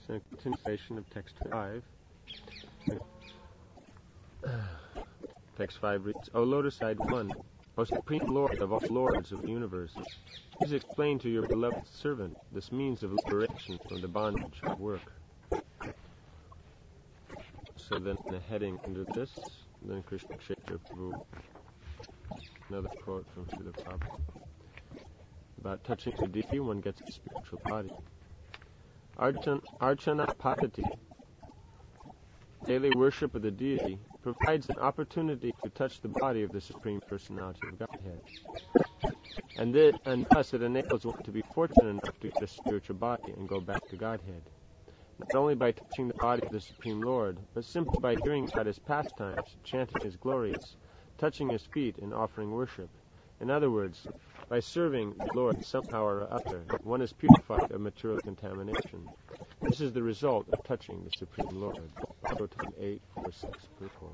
and a continuation of text 5. Text 5 reads, O Lotus Side 1, O Supreme Lord of all Lords of the universe, please explain to your beloved servant this means of liberation from the bondage of work. So then the heading under this, then Krishna Kshetra Prabhu, another quote from Srila Prabhupada. About touching the deity, one gets a spiritual body. Archana Patati, daily worship of the deity, provides an opportunity to touch the body of the Supreme Personality of Godhead. And thus it enables one to be fortunate enough to get a spiritual body and go back to Godhead. Not only by touching the body of the Supreme Lord, but simply by hearing about his pastimes, chanting his glories, touching his feet, and offering worship. In other words, by serving the Lord somehow or other, one is purified of material contamination. This is the result of touching the Supreme Lord. Bhagavatam 8.4.6 purport.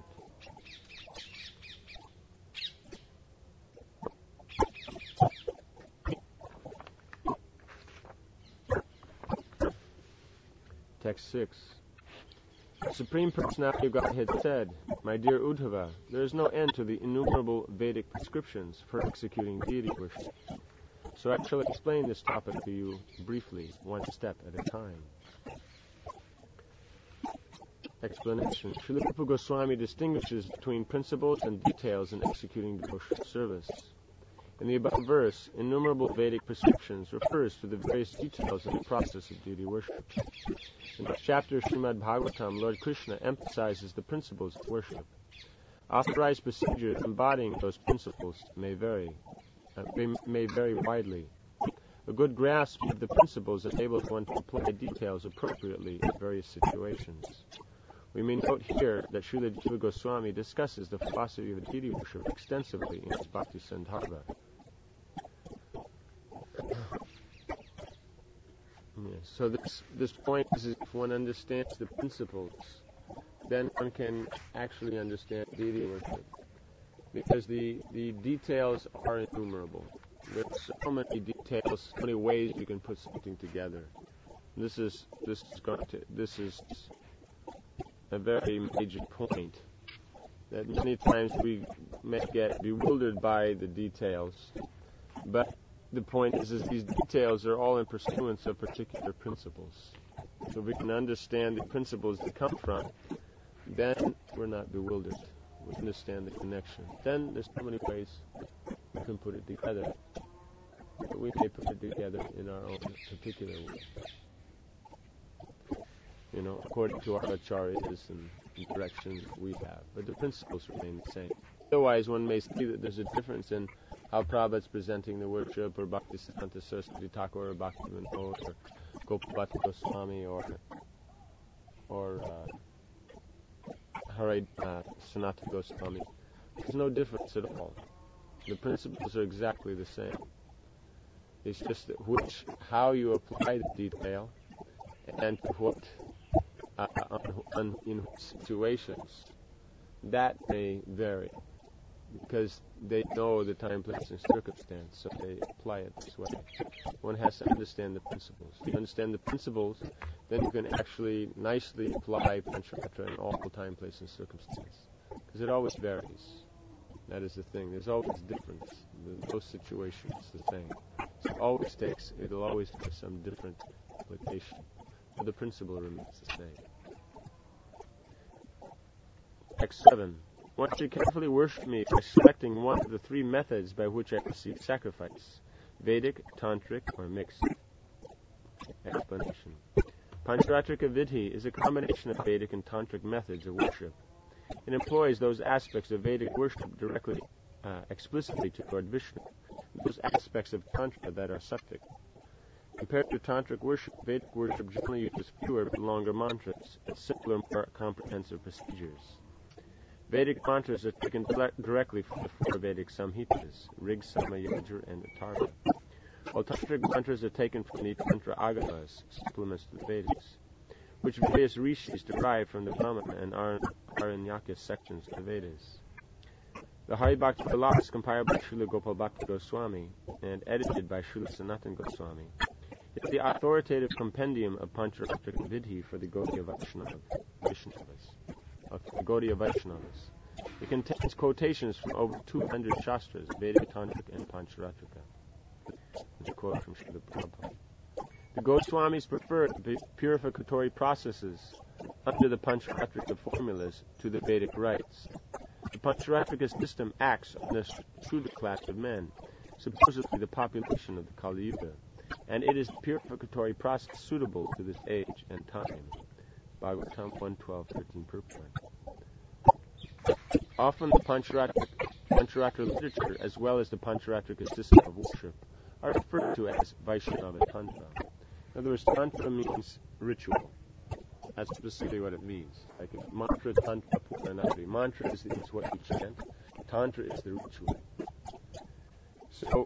Text 6. The Supreme Personality of Godhead said, My dear Uddhava, there is no end to the innumerable Vedic prescriptions for executing deity worship. So I shall explain this topic to you briefly, one step at a time. Explanation. Srila Rupa Goswami distinguishes between principles and details in executing devotional service. In the above verse, innumerable Vedic prescriptions refers to the various details of the process of deity worship. In this chapter of Srimad Bhagavatam, Lord Krishna emphasizes the principles of worship. Authorized procedures embodying those principles may vary widely. A good grasp of the principles enables one to apply details appropriately in various situations. We may note here that Srila Jiva Goswami discusses the philosophy of deity worship extensively in his Bhakti Sandarbha. So this point is, if one understands the principles, then one can actually understand deity worship, because the details are innumerable. There's so many details, so many ways you can put something together. This is a very major point, that many times we may get bewildered by the details, but the point is these details are all in pursuance of particular principles. So if we can understand the principles they come from, then we're not bewildered. We understand the connection. Then there's so many ways we can put it together. But we may put it together in our own particular way. According to our acharyas and the directions we have. But the principles remain the same. Otherwise, one may see that there's a difference in how Prabhupada's presenting the worship, or Bhaktisiddhanta Saraswati Thakur, or Bhaktivinoda, or Gopalbhata Goswami, or Sanatana Goswami. There's no difference at all. The principles are exactly the same. It's just that how you apply the detail and in what situations, that may vary, because they know the time, place, and circumstance, so they apply it this way. One has to understand the principles. If you understand the principles, then you can actually nicely apply Pancharatra in all time, place, and circumstance, because it always varies. That is the thing. There's always difference. Those situations, the same. So it'll always have some different application, but the principle remains the same. Text 7. One should carefully worship me by selecting one of the three methods by which I receive sacrifice: Vedic, Tantric, or mixed. Explanation. Pancharatrika Vidhi is a combination of Vedic and Tantric methods of worship. It employs those aspects of Vedic worship directly, explicitly to Lord Vishnu, those aspects of Tantra that are sattvic. Compared to Tantric worship, Vedic worship generally uses fewer but longer mantras and simpler, more comprehensive procedures. Vedic mantras are taken directly from the four Vedic Samhitas, Rig, Sama, Yajur, and Atharva, while Tantric mantras are taken from the Tantra Agamas, supplements to the Vedas, which various rishis derive from the Brahmana and Aranyaka sections of the Vedas. The Hari Bhakti Vilas, compiled by Srila Gopal Bhakti Goswami and edited by Srila Sanatana Goswami, It's the authoritative compendium of Pancharatrika Vidhi for the Gaudiya Vaishnavas. It contains quotations from over 200 Shastras, Vedic, Tantric, and Pancharatrika. It's a quote from Srila Prabhupada. The Goswamis prefer the purificatory processes under the Pancharatrika formulas to the Vedic rites. The Pancharatrika system acts on the Shudra class of men, supposedly the population of the Kali Yuga, and it is the purificatory process suitable to this age and time. Bhagavatam 1.12.13 purport. Often the Pancharatra literature, as well as the Pancharatrika system of worship, are referred to as Vaishnava Tantra. In other words, Tantra means ritual. That's specifically what it means. Like mantra, Tantra, Puranadri. Mantra is what you chant. Tantra is the ritual. So,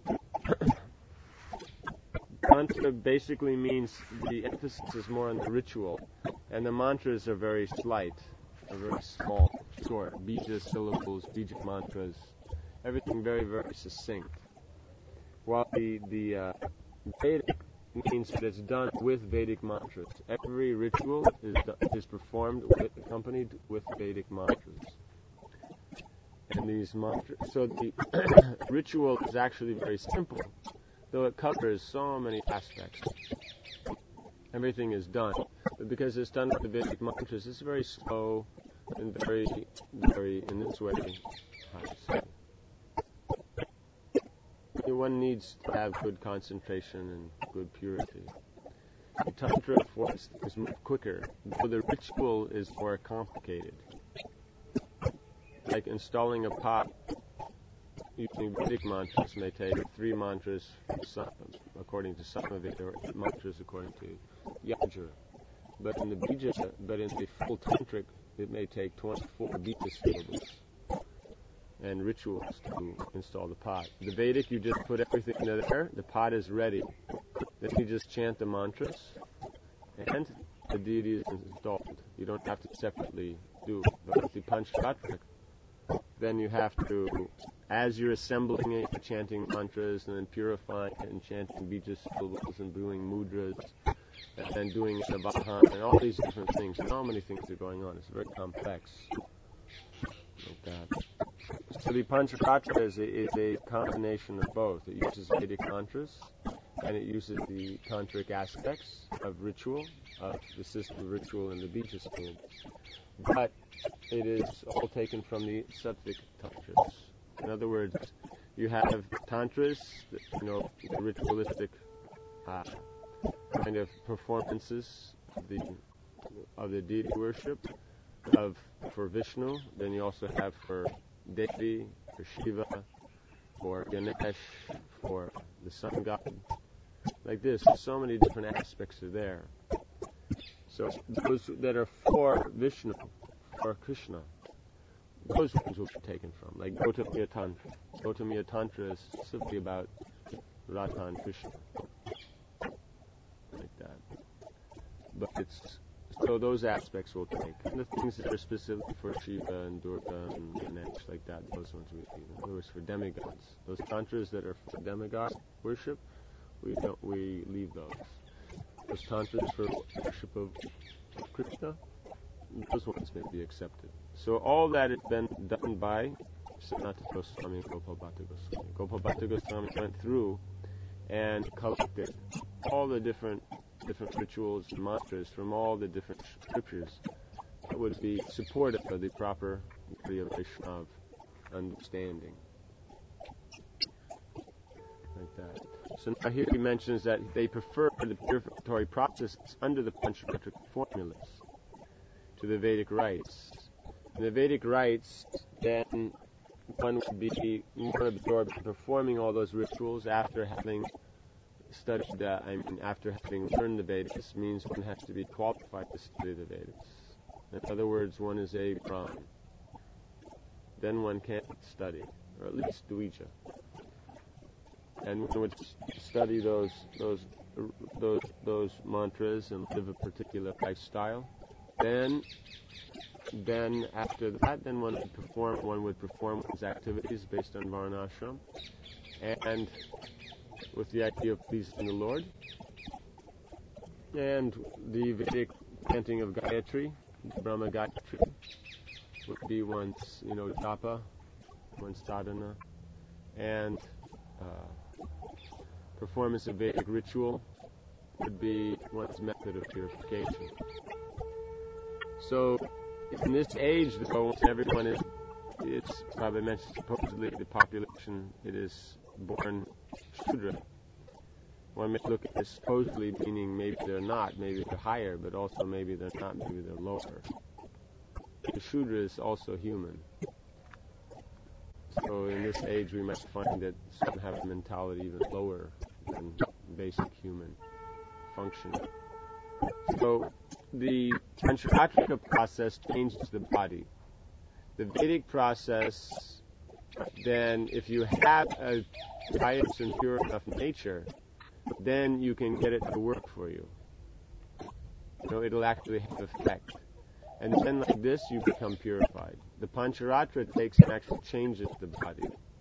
Tantra basically means the emphasis is more on the ritual, and the mantras are very slight, are very small, short, bija syllables, bija mantras, everything very, very succinct. While the Vedic means that it's done with Vedic mantras. Every ritual is performed accompanied with Vedic mantras. And these mantras, so the ritual is actually very simple, though it covers so many aspects. Everything is done, but because it's done with the Vedic mantras, it's very slow and very, very, in this way, how to say, one needs to have good concentration and good purity. The Tantra force is much quicker, though the ritual is more complicated. Like installing a pot using Vedic mantras may take 3 mantras according to Samaveda, or 8 mantras according to Yajura. But in the full Tantric, it may take 24 bija syllables and rituals to install the pot. The Vedic, you just put everything in there, the pot is ready. Then you just chant the mantras, and the deity is installed. You don't have to separately do it. But with the Pancharatrika, then you have to, as you're assembling it, you're chanting mantras, and then purifying it, and chanting bija syllables, and doing mudras, and then doing Navahan, and all these different things. So many things are going on. It's very complex. Like that. So the Pancharatrika is a combination of both. It uses Vedic mantras, and it uses the tantric aspects of ritual, of the system of ritual and the bija syllables. But it is all taken from the Sattvic tantras. In other words, you have tantras, the ritualistic kind of performances of the deity worship, for Vishnu. Then you also have for Devi, for Shiva, for Ganesh, for the sun god. Like this, so many different aspects are there. So those that are for Vishnu, for Krishna, those ones will be taken from, like Gautamiya Tantra. Gautamiya Tantra is simply about Radha and Krishna. Like that. But so those aspects will take. And the things that are specific for Shiva and Durga and Ganesh, like that, those ones we leave. In other words, for demigods. Those tantras that are for demigod worship, we leave those. Those tantras for worship of Krishna, those ones may be accepted. So all that has been done by Sanatana Goswami and Gopal Bhatta Goswami. Gopal Bhatta Goswami went through and collected all the different rituals and mantras from all the different scriptures that would be supportive of the proper Vaishnava understanding. Like that. So now here he mentions that they prefer the purificatory processes under the Pancharatrika formulas to the Vedic rites. In the Vedic rites, then one would be more absorbed in performing all those rituals after having studied, after having learned the Vedas. Means one has to be qualified to study the Vedas. In other words, one is a Brahmin. Then one can't study, or at least Dvija. And one would study those mantras and live a particular lifestyle. Then after that, then one would perform one's activities based on Varnashram, and with the idea of pleasing the Lord. And the Vedic chanting of Gayatri, Brahma Gayatri, would be one's, japa, one's sadhana, and performance of Vedic ritual would be one's method of purification. So, in this age, though, everyone is, it's probably mentioned, supposedly the population, it is born Shudra. One may look at this supposedly, meaning maybe they're not, maybe they're higher, but also maybe they're not, maybe they're lower. The Shudra is also human. So in this age we might find that some have a mentality even lower than basic human function. So the Pancharatrika process changes the body. The Vedic process, then if you have a pious and pure enough nature, then you can get it to work for you. It'll actually have effect. And then like this, you become purified. The Pancharatra takes and actually changes the body.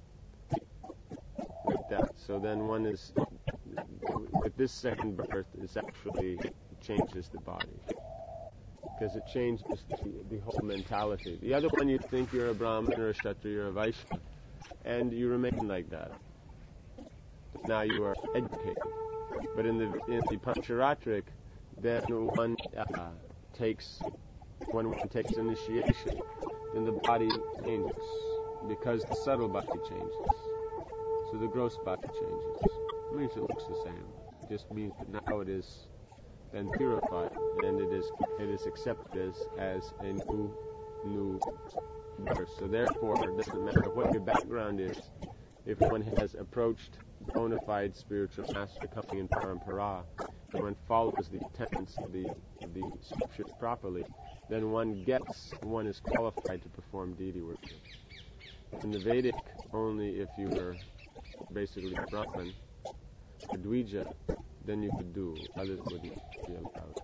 Like that. So then one is, with this second birth, it actually changes the body. Because it changes the whole mentality. The other one, you think you're a Brahmin or a Kshatriya or a Vaishya, and you remain like that. Now you are educated. But in the Pancharatric, then one takes initiation, then the body changes, because the subtle body changes. So the gross body changes. It means it looks the same. It just means that now it is then purified, and it is accepted as a new birth. So therefore, it doesn't matter what your background is. If one has approached bona fide spiritual master coming in parampara, and one follows the tenets of the scriptures properly, then one is qualified to perform deity worship. In the Vedic, only if you were basically a Brahmin or Dvija, then you could do. Others wouldn't be allowed.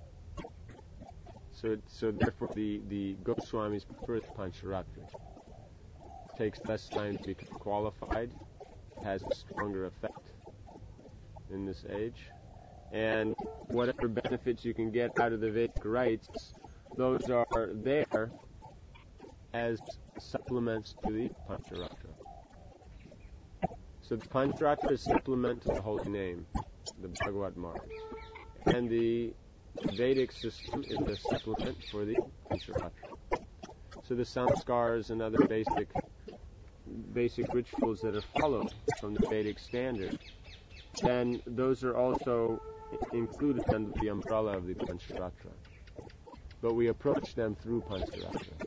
So therefore, the Goswamis prefer the Pancharatric. It takes less time to become qualified, has a stronger effect in this age, and whatever benefits you can get out of the Vedic rites, those are there as supplements to the Pancharatra. So the Pancharatra is supplement to the holy name, the Bhagavad Marg, and the Vedic system is a supplement for the Pancharatra. So the samskars and other basic rituals that are followed from the Vedic standard, then those are also included under the umbrella of the Pancharatra. But we approach them through Pancharatra.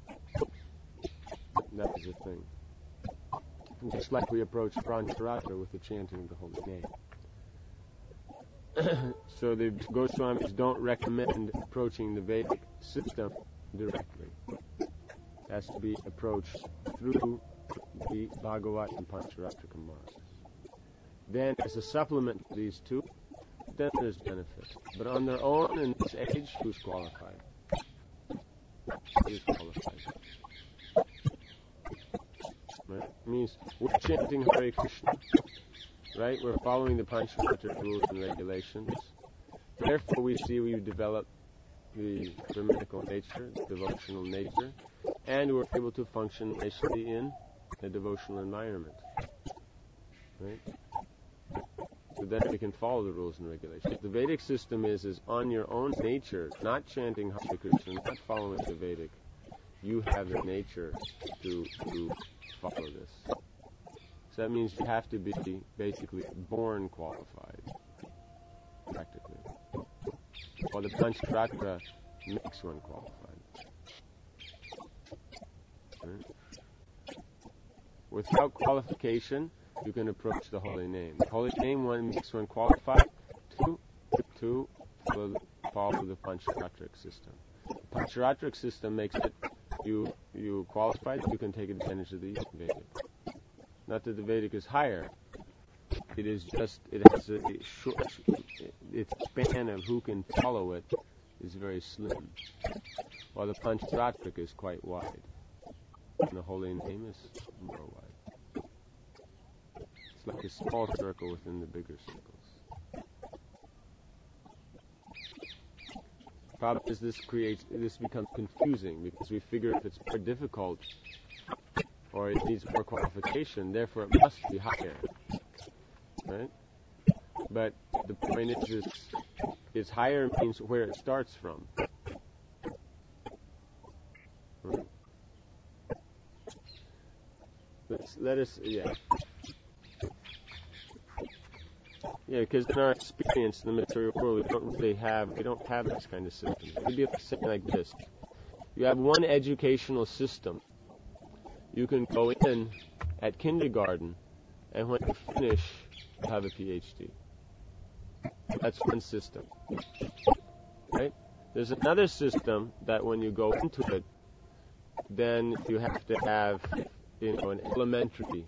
That is the thing. Just like we approach Pancharatra with the chanting of the holy name. So the Goswamis don't recommend approaching the Vedic system directly. It has to be approached through the Bhagavat and Pancharatra Margs. Then, as a supplement to these two, then there's benefit. But on their own, in this age, who's qualified? Who's qualified? Right? It means we're chanting Hare Krishna, right? We're following the Pancharatra rules and regulations. Therefore, we've developed the brahminical nature, the devotional nature, and we're able to function nicely in a devotional environment, right? So then we can follow the rules and regulations. The Vedic system is on your own nature, not chanting Hare Krishna, not following the Vedic. You have the nature to follow this. So that means you have to be basically born qualified, practically. While the Pancharatra makes one qualified. Right? Without qualification, you can approach the holy name. The holy name makes one qualified to follow the Pancharatric system. The Pancharatric system makes it you qualified, you can take advantage of the Vedic. Not that the Vedic is higher. It is just, it has a short, its span of who can follow it is very slim. While the Pancharatric is quite wide. And the holy name is more wide. It's like a small circle within the bigger circles. problem is this becomes confusing because we figure if it's more difficult or it needs more qualification, therefore it must be higher, right? But the point is higher means where it starts from. Right? Yeah, because in our experience in the material world, we don't have this kind of system. Maybe if it's something like this. You have one educational system. You can go in at kindergarten, and when you finish, you have a PhD. That's one system. Right? There's another system that when you go into it, then you have to have, an elementary,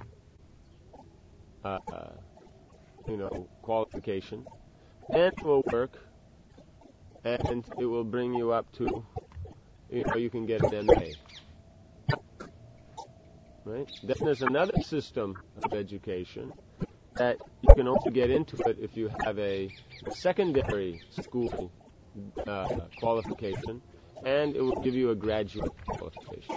qualification, and it will work, and it will bring you up to, you can get an MA. Right? Then there's another system of education that you can only get into it if you have a secondary school qualification, and it will give you a graduate qualification.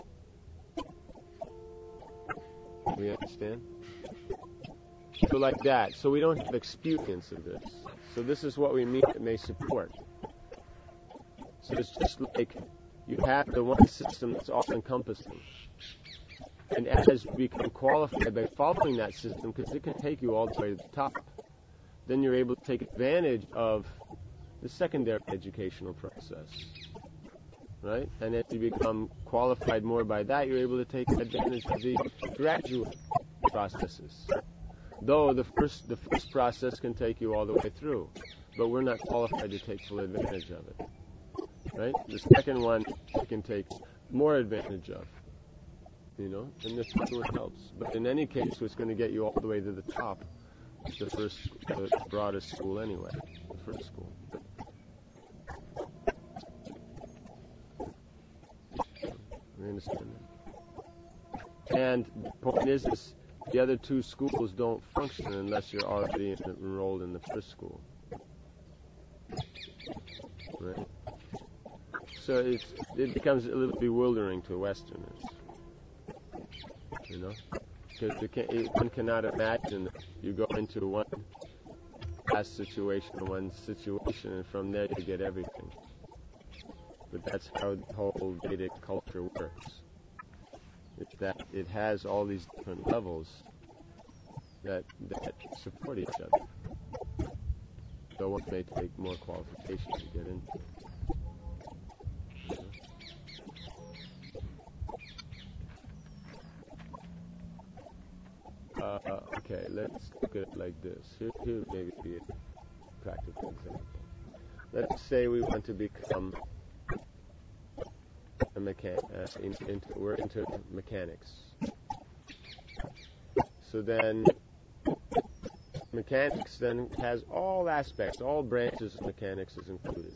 We understand? So like that. So we don't have experience of this. So this is what we mean it may support. So it's just like you have the one system that's all-encompassing. And as we become qualified by following that system, because it can take you all the way to the top, then you're able to take advantage of the secondary educational process. Right? And as you become qualified more by that, you're able to take advantage of the graduate processes. Though the first process can take you all the way through, but we're not qualified to take full advantage of it. Right? The second one you can take more advantage of. And the first one helps. But in any case, what's going to get you all the way to the top is the broadest school anyway, the first school. We understand that? And the point is the other two schools don't function unless you're already enrolled in the first school. Right? So it becomes a little bewildering to Westerners. Because one cannot imagine that you go into one class situation, and from there you get everything. But that's how the whole Vedic culture works. It's that it has all these different levels that support each other. So one may take more qualification to get into it. Okay, let's look at it like this. Here maybe be a practical example. Let's say we want to become a mechanic. We're into mechanics. So then, mechanics then has all aspects, all branches of mechanics is included.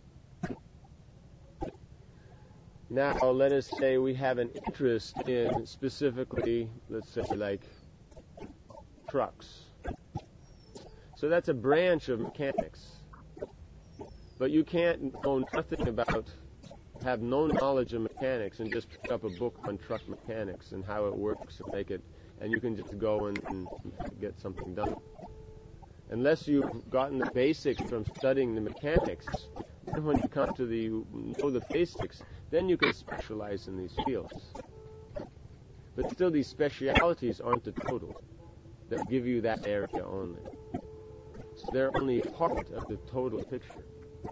Now, let us say we have an interest in specifically, let's say, like trucks. So that's a branch of mechanics. But you can't know nothing about, have no knowledge of mechanics and just pick up a book on truck mechanics and how it works and make it, and you can just go and get something done. Unless you've gotten the basics from studying the mechanics, then when you come to know the basics, then you can specialize in these fields. But still, these specialities aren't the total. They'll give you that area only. So they're only part of the total picture.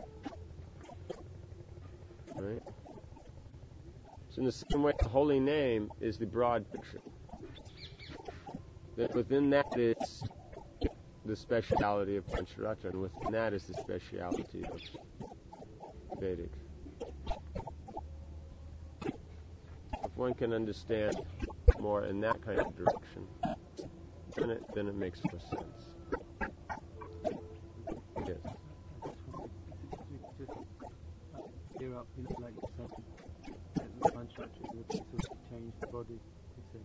Right? So in the same way, the holy name is the broad picture. Then within that is the speciality of Pancharatra, and within that is the speciality of Vedic. If one can understand more in that kind of direction, then it makes more sense. Yes. Clear up, like you said, that the Pancharatra would sort of change the body. You said,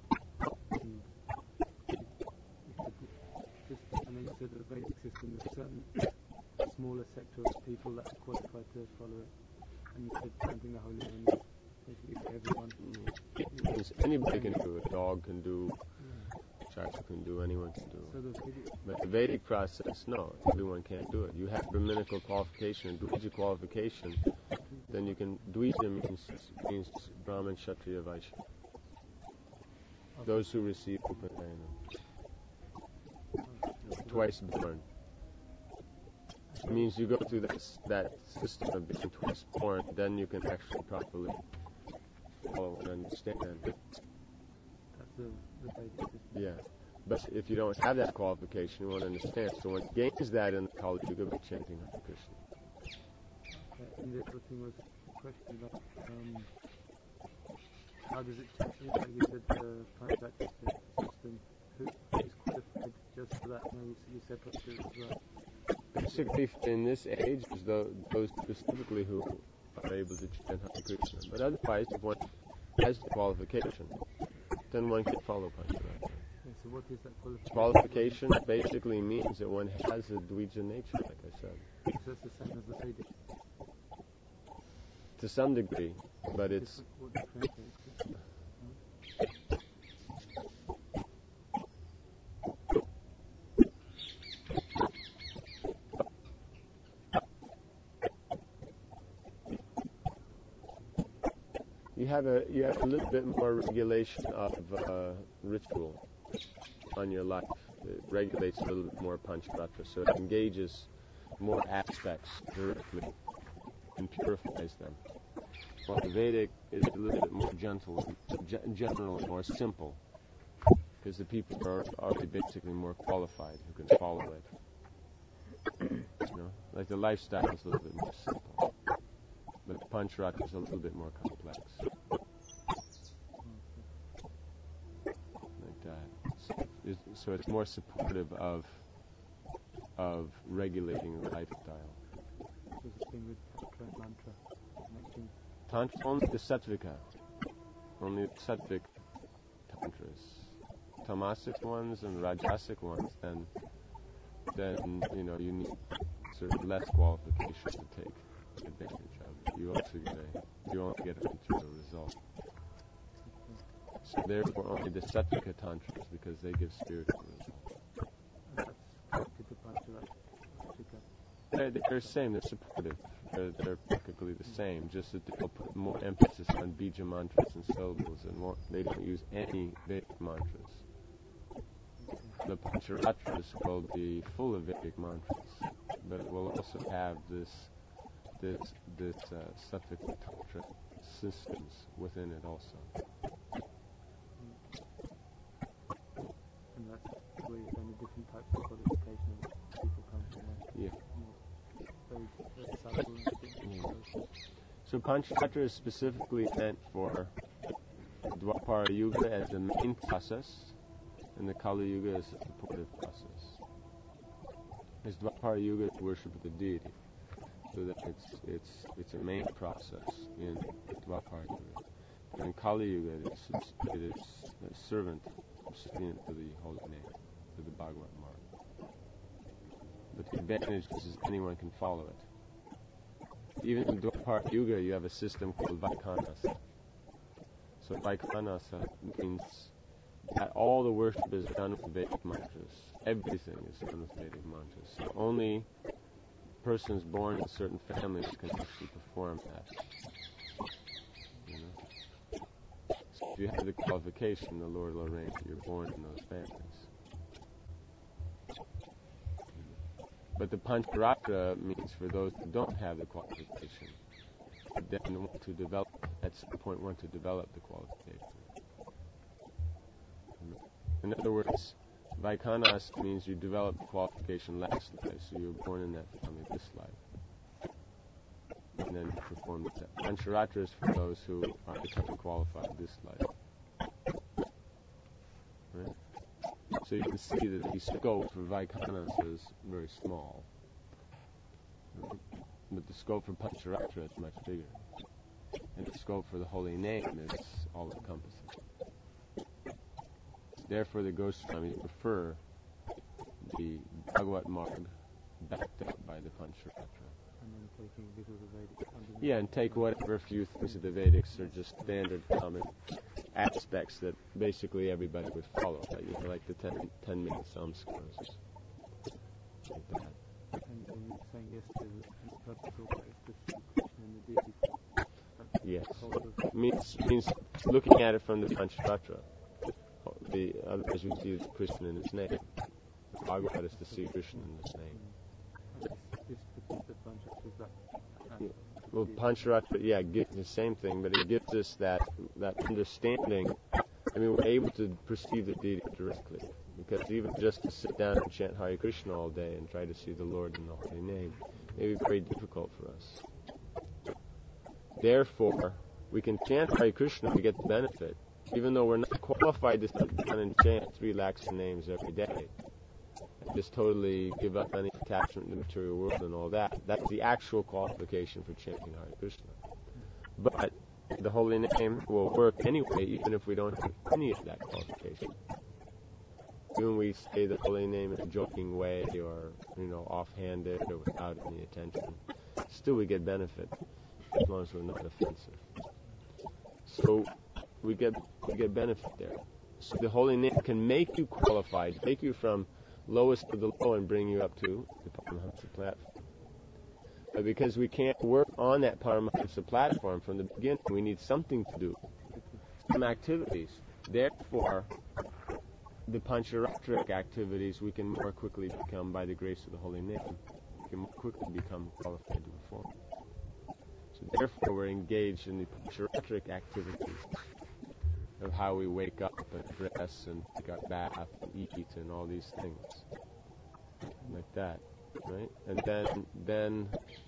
and then you said the Vedic system, there's a certain smaller sector of people that are qualified to follow it. And you said chanting the holy name is basically for everyone. Anybody can do it. A dog can do, a child can do, anyone can do So it. the Vedic, But the Vedic process, no, everyone can't do it. You have Brahminical qualification and Dvija qualification, then you can, Dvija means Brahmin, Kshatriya, Vaishya. Those who receive Upanayana. Twice born. It means you go through that system of being twice born, then you can actually properly follow and understand. that's the Vedic system. Yeah. But if you don't have that qualification, you won't understand. So one gains that in the Kali Yuga by chanting Hare Krishna. And the other thing was a question about how does it change? Like you said, the Panchayat system, who is qualified just for that? You separated it as well. Basically, in this age, is those specifically who are able to chant Hare Krishna. But otherwise, if one has the qualification, then one can follow Panchayat. Yeah, so what is that qualification? Qualification basically means that one has a Dvija nature, like I said. So it's the same as the Vedic. To some degree, but it's... What differentiates it? You have a little bit more regulation of ritual on your life. It regulates a little bit more Pancharatra, so it engages more aspects directly and purifies them. While the Vedic is a little bit more gentle, general, more simple, because the people are already basically more qualified who can follow it. Like the lifestyle is a little bit more simple, but the Pancharatra is a little bit more complex. So it's more supportive of regulating the lifestyle. There's a thing with Tantra, Mantra, connecting. Tantra, only the Sattvika, only the Sattvic Tantras. Tamasic ones and Rajasic ones, then you need sort of less qualification to take advantage of. You only get a material result. So therefore only the Sattvika Tantras, because they give spiritual results. And that's connected to Pancharatra. They're the same, they're supportive. They're practically the same, just that they'll put more emphasis on bija mantras and syllables, and they don't use any Vedic mantras. The Pancharatra will be full of Vedic mantras, but it will also have this Sattvika Tantra systems within it also. And that's where you're saying the different types of qualification that people come from. Yeah. Very subtle. Yeah. So Pancharatra is specifically meant for Dwapara Yuga as the main process, and the Kali Yuga is a supportive process. As Dwapara Yuga is worship of the deity, so that it's a main process in Dwapara Yuga. And in Kali Yuga, it is a servant, recipient to the holy name, to the Bhagavad Marg. But the advantage is anyone can follow it. Even in Dwapara Yuga, you have a system called Vaikhanasa. So Vaikhanasa means that all the worship is done with Vedic mantras. Everything is done with Vedic mantras. So only persons born in certain families can actually perform that. So if you have the qualification, the Lord will arrange that you're born in those families. But the Pancharatra means for those who don't have the qualification, then want to develop, at some point want to develop the qualification. In other words, Vaikhanasa means you develop the qualification last life, so you were born in that family this life. And then perform that. Pancharatra is for those who are becoming qualified this life. Right? So you can see that the scope for Vaikhanasa is very small. Right? But the scope for Pancharatra is much bigger. And the scope for the holy name is all-encompassing. Therefore, the Goswamis prefer the Bhagavad Marg backed up by the Pancharatra. and then taking a bit of the Vedic underneath. Yeah, and take whatever few things of the Vedics are just standard common aspects that basically everybody would follow, like the 10-minute samskaras. Like that. And you were saying yesterday that the purpose of that is to see Krishna in the deity. Yes. Of Means looking at it from the Pancharatra. As you see Krishna in his name. Bhagavad is to see Krishna in his name. This particular Pancharatra is that. Well, Pancharatra, gives the same thing, but it gives us that understanding. I mean, we're able to perceive the deity directly. Because even just to sit down and chant Hare Krishna all day and try to see the Lord in the holy name may be very difficult for us. Therefore, we can chant Hare Krishna to get the benefit, even though we're not qualified to sit down and chant 3 lakhs of names every day. Just totally give up any attachment to the material world and all that. That's the actual qualification for chanting Hare Krishna. But the holy name will work anyway, even if we don't have any of that qualification. Even we say the holy name in a joking way or, offhanded or without any attention, still we get benefit as long as we're not offensive. So we get benefit there. So the holy name can make you qualified, take you from lowest to the low and bring you up to the Paramahamsa platform. But because we can't work on that Paramahamsa platform from the beginning, we need something to do, some activities. Therefore, the Pancharatric activities we can more quickly become, by the grace of the holy name, we can more quickly become qualified to perform. So therefore we're engaged in the Pancharatric activities of how we wake up and dress and take our bath and eat and all these things. Like that, right? And then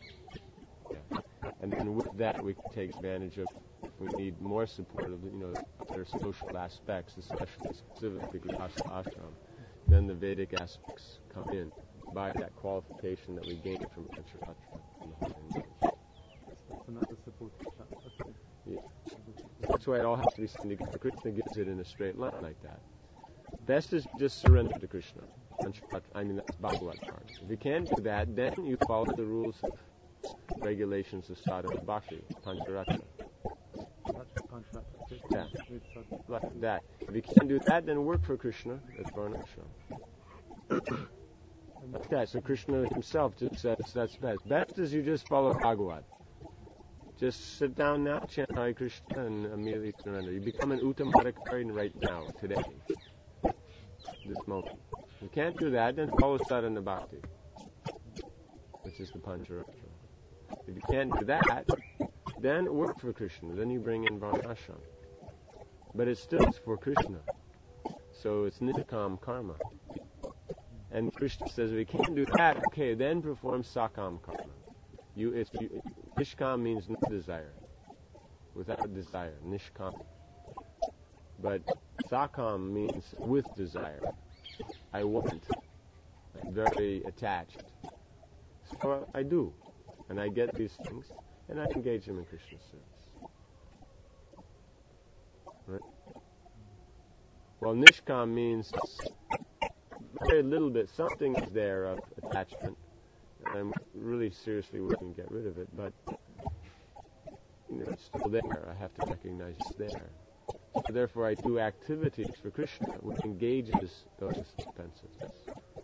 with that we can take advantage of, if we need more support of, other social aspects, especially specifically ashram, then the Vedic aspects come in by that qualification that we gain from Pancharatra and the holy name. That's another support. Okay. Yeah. That's why it all has to be seen together. Krishna gives it in a straight line like that. Best is just surrender to Krishna. That's Bhagavad part. If you can't do that, then you follow the rules of regulations of sadhana bhakti, Pancharatra. Yeah. Like that. If you can't do that, then work for Krishna at Varnashram. Like that. So Krishna himself just says that's best. Best is you just follow Bhagavad. Just sit down now, chant Hare Krishna, and immediately surrender. You become an Uttamadhikari right now, today, this moment. If you can't do that, then follow sadhana bhakti, which is the Pancharatra. If you can't do that, then work for Krishna. Then you bring in Varnashram. But it's still for Krishna. So it's nishkam karma. And Krishna says, if you can't do that, okay, then perform sakam karma. Nishkam means no desire. Without desire, nishkam. But sakam means with desire. I want. I'm very attached. So I do. And I get these things, and I engage them in Krishna's service. Right? Well, nishkam means very little bit. Something is there of attachment. And I'm really seriously working to get rid of it, but it's still there. I have to recognize it's there. So therefore, I do activities for Krishna which engages those defensiveness.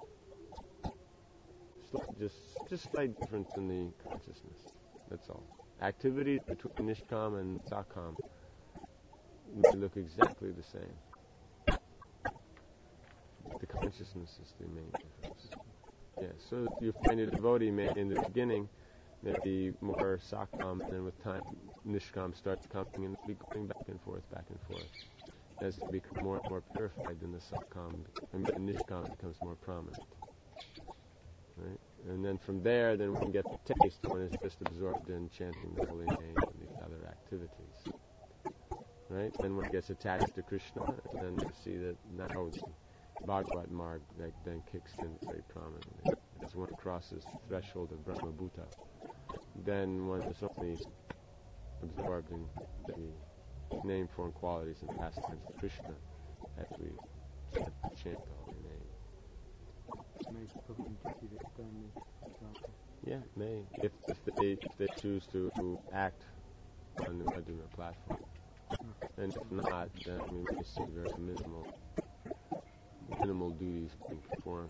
Just slight difference in the consciousness. That's all. Activities between nishkam and sakam, they look exactly the same. The consciousness is the main difference. Yeah, so you find a devotee in the beginning, maybe more sakam, and then with time, nishkam starts coming and be going back and forth. As they become more and more purified, then the sakam, and nishkam becomes more prominent. Right? And then from there, then we can get the taste when it's just absorbed in chanting the holy name and these other activities. Right? Then when it gets attached to Krishna, then you see that now the Bhagavad Marg then kicks in very prominently. As one crosses the threshold of Brahma Bhuta, then one is only absorbed in the name, form, qualities, and pastimes of Krishna as we chant the holy name. Maybe probably to see the externally, for example. Yeah, may if they choose to act on the Arjuna platform, and if not, then we may see very minimal duties being performed.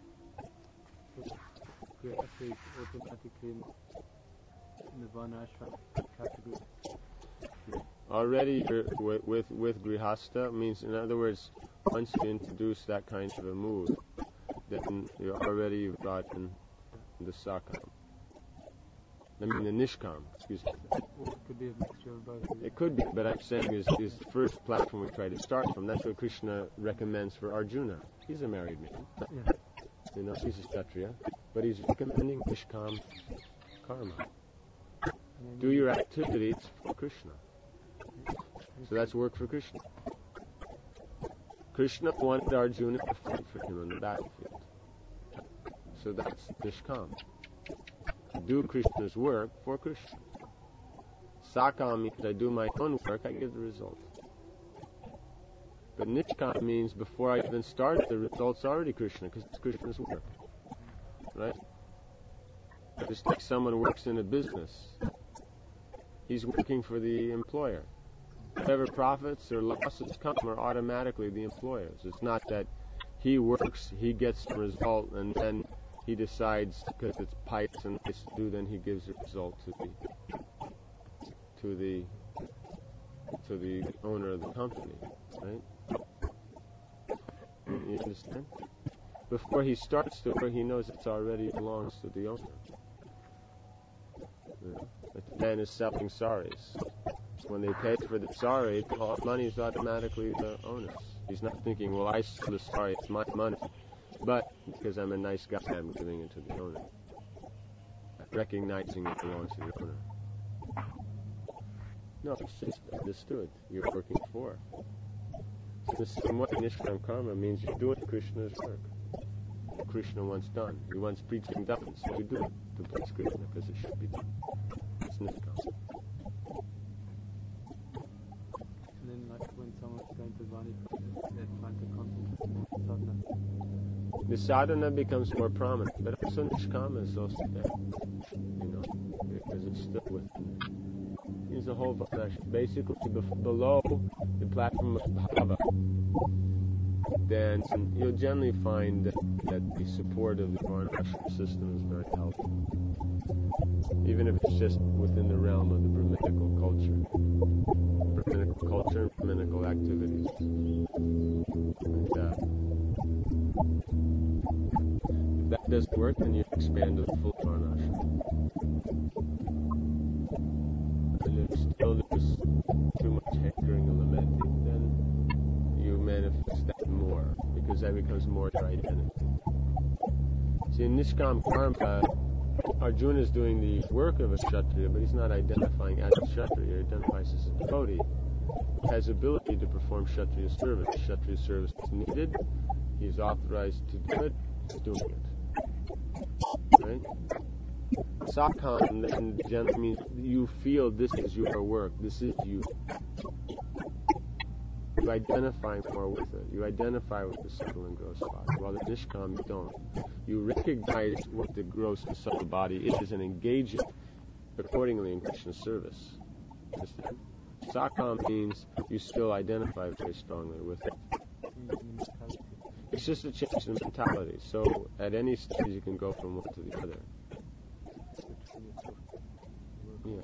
We're actually automatically in the Varnashram category. Already with Grihastha means, in other words, once you introduce that kind of a mood, then you've got in the Sakam. I mean the Nishkam, excuse me. Or it could be a mixture of both. It could be, but I'm saying is the first platform we try to start from. That's what Krishna recommends for Arjuna. He's a married man. Yeah. You know, he's a Kshatriya, but he's recommending Nishkam karma. Do your activities for Krishna. So that's work for Krishna. Krishna wanted Arjuna to fight for him on the battlefield. So that's Nishkam. Do Krishna's work for Krishna. Sakam means I do my own work, I get the result. But Nishkam means before I even start, the result's already Krishna, because it's Krishna's work. Right? Just like someone works in a business, he's working for the employer. Whatever profits or losses come are automatically the employer's. It's not that he works, he gets the result, and then he decides, because it's pipes and nice to do, then he gives the result to the owner of the company, right? You understand? Before he starts the work, he knows it already belongs to the owner. Like the man is selling saris. When they pay for the sari, all money is automatically the owner's. He's not thinking, well, I sold the sari, it's my money. But because I'm a nice guy, I'm giving it to the owner. Recognizing it belongs to the owner. No, it's just understood. You're working for. The same way Nishkam karma means you're doing Krishna's work. Krishna wants done. He wants preaching done, so you do it to please Krishna because it should be done. It's Nishkam. And then, like when someone's going to Vani, they're trying to concentrate more on sadhana. The sadhana becomes more prominent, but also Nishkama is also there. You know, because it's still within. It's a whole basically below the platform of bhava. Then you'll generally find that the support of the varnashram system is very helpful, even if it's just within the realm of the Brahminical culture. Brahminical culture and Brahminical activities. And, if that doesn't work, then you expand to the full varnashram. And if still there's too much hankering and lamenting, then you manifest that more, because that becomes more your identity. See, in Nishkam karma, Arjuna is doing the work of a Kshatriya, but he's not identifying as a Kshatriya. He identifies as a devotee who has ability to perform Kshatriya service. Kshatriya service is needed. He's authorized to do it. He's doing it. Right? Sakam then generally means you feel this is your work. This is you. You identify more with it. You identify with the subtle and gross body. While the Nishkam, you don't. You recognize what the gross and subtle body is and engage it accordingly in Krishna's service. Understand? Sakam means you still identify very strongly with it. It's just a change in mentality. So at any stage you can go from one to the other. Yeah.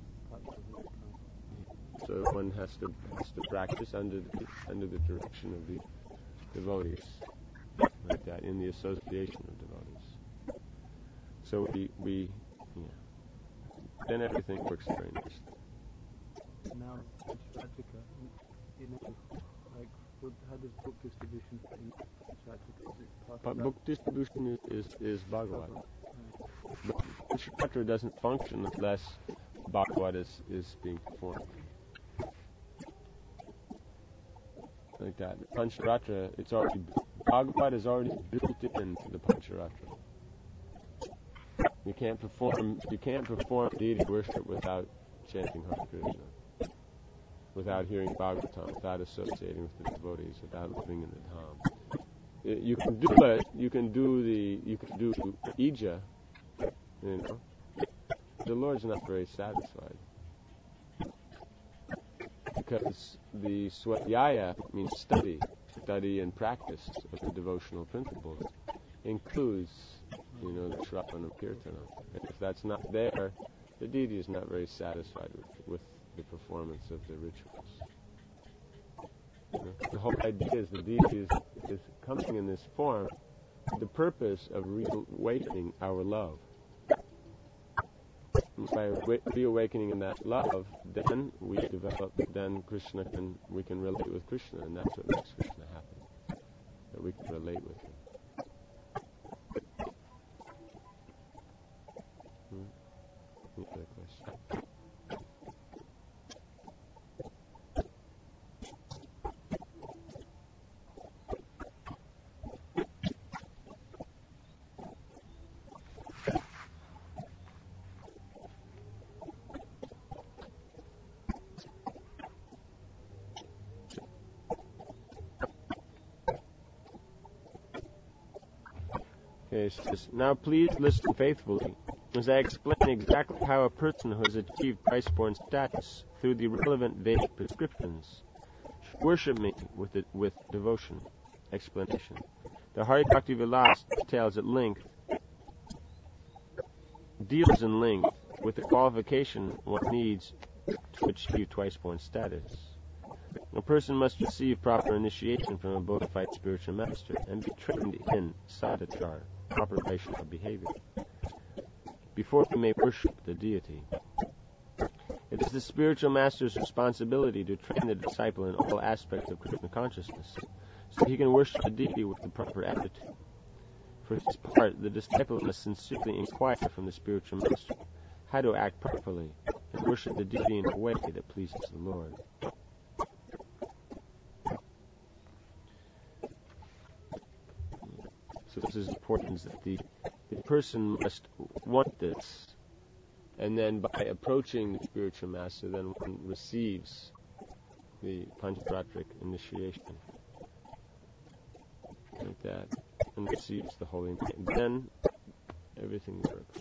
So one has to practice under the direction of the devotees, like that, in the association of devotees. So we then everything works very nicely. Now, Shraddhika, like, how does book distribution fit in Shraddhika? Is it part of that? Book distribution is Bhagavad. But Shraddhika doesn't function unless Bhagavad is being performed. Like that. The Pancharatra, Bhagavad is already built into the Pancharatra. You can't perform deity worship without chanting Hare Krishna, without hearing Bhagavatam, without associating with the devotees, without living in the dham. You can do it. You can do Ija You know, the Lord's not very satisfied. Because the swadhyaya means study and practice of the devotional principles includes, the Shravana Kirtana. And if that's not there, the deity is not very satisfied with the performance of the rituals. The whole idea is the deity is coming in this form for the purpose of reawakening our love. By reawakening in that love, then we develop, we can relate with Krishna, and that's what makes Krishna happy. That we can relate with him. Any other question? Okay, so now please listen faithfully as I explain exactly how a person who has achieved Christ-born status through the relevant Vedic prescriptions should worship me with devotion. Explanation. The Hari Bhakti Vilas deals in length with the qualification one needs to achieve twice-born status. A person must receive proper initiation from a bona fide spiritual master and be trained in sadachar, proper Vaishnava behavior, before he may worship the deity. It is the spiritual master's responsibility to train the disciple in all aspects of Krishna consciousness, so he can worship the deity with the proper attitude. For his part, the disciple must sincerely inquire from the spiritual master how to act properly and worship the deity in a way that pleases the Lord. So this is important, that the person must want this, and then by approaching the spiritual master, then one receives the Pancharatric initiation, like that, and receives the holy name. Then everything works.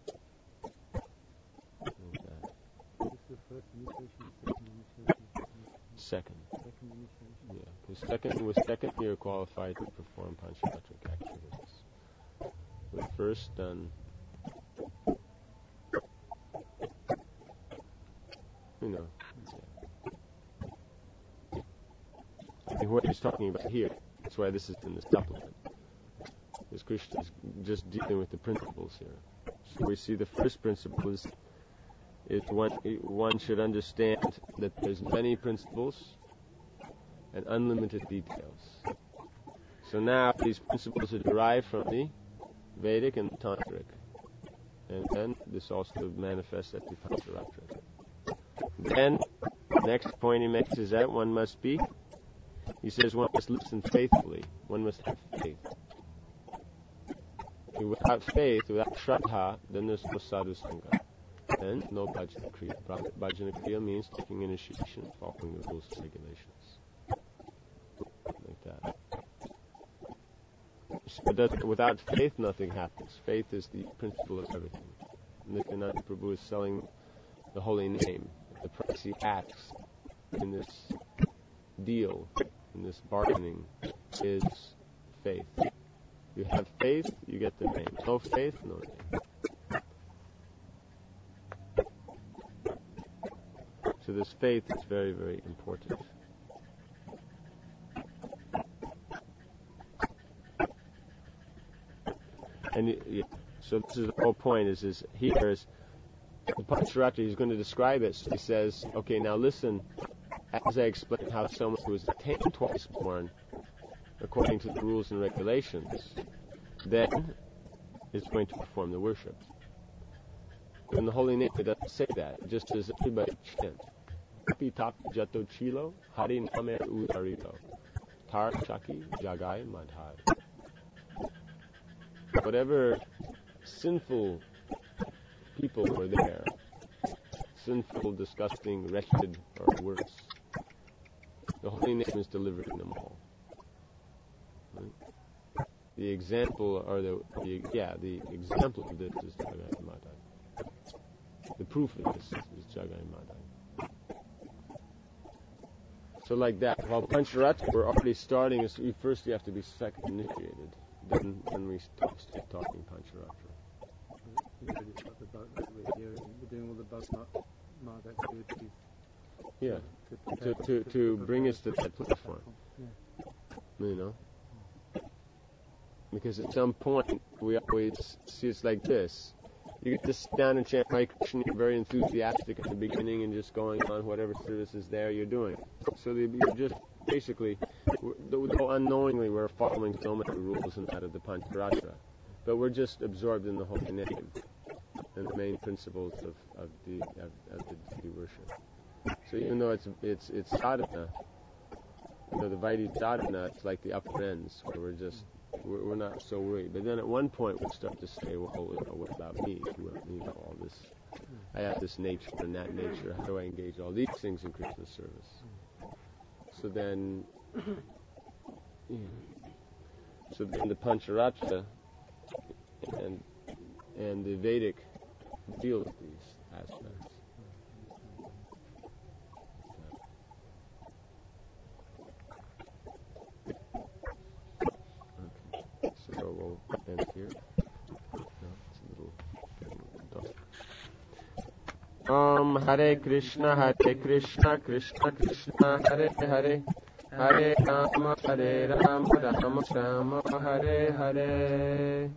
Like that. This is the first initiation, Second. Second initiation. Yeah, because with second you're qualified to perform Pancharatric activities. With first, then what he's talking about here. That's why this is in the supplement. Because Krishna is just dealing with the principles here. So we see the first principle is one should understand that there's many principles and unlimited details. So now these principles are derived from the Vedic and Tantric. And then this also manifests at the Pancharatric. Then, next point he makes is that one must he says one must listen faithfully. One must have faith. Without faith, without Shraddha, then there's no sadhu sangha. And no bhajana kriya. Bhajana kriya means taking initiation, following the rules and regulations. Like that. So without faith, nothing happens. Faith is the principle of everything. Nityananda Prabhu is selling the holy name. The price he asks in this deal, in this bargaining, is faith. You have faith, you get the name. No faith, no name. So this faith is very, very important. And so this is the whole point. Is here is the Pancharatric. He's going to describe it. So he says, okay, now listen. As I explained how someone who is attained twice born, according to the rules and regulations, then is going to perform the worship. In the holy name, it doesn't say that. It just says everybody chant. Api tap jato chilo, hari name udarito, tar chaki jagai madhai. Whatever sinful people were there, sinful, disgusting, wretched, or worse, the holy name is delivering them all. Right? the example, or the example of this is Jagai Madai. The proof of this is Jagai Madai. So like that, while Pancharatra, we're already starting, we have to be second initiated. Then we start talking Pancharatra. We already talked about that. We're doing all the Bhagavad activities. Yeah, to bring us to that platform. Yeah. You know? Because at some point, we always see it's like this. You get to sit down and chant Hare Krishna, you're very enthusiastic at the beginning and just going on whatever service is there, you're doing. So you're just, basically, though unknowingly, we're following so many rules and that of the Pancharatra. But we're just absorbed in the holy name and the main principles of the deity worship. So even though it's sadhana, the Vaidhi sadhana, it's like the upper ends, where we're not so worried. But then at one point we start to say, well, what about me? All this, I have this nature and that nature. How do I engage all these things in Krishna's service? So then the Pancharatra and the Vedic deal with these aspects. So we'll end here. No, it's a little dark. Hare Krishna, Krishna Krishna, Hare Hare, Hare Rama, Rama Rama, Hare Hare.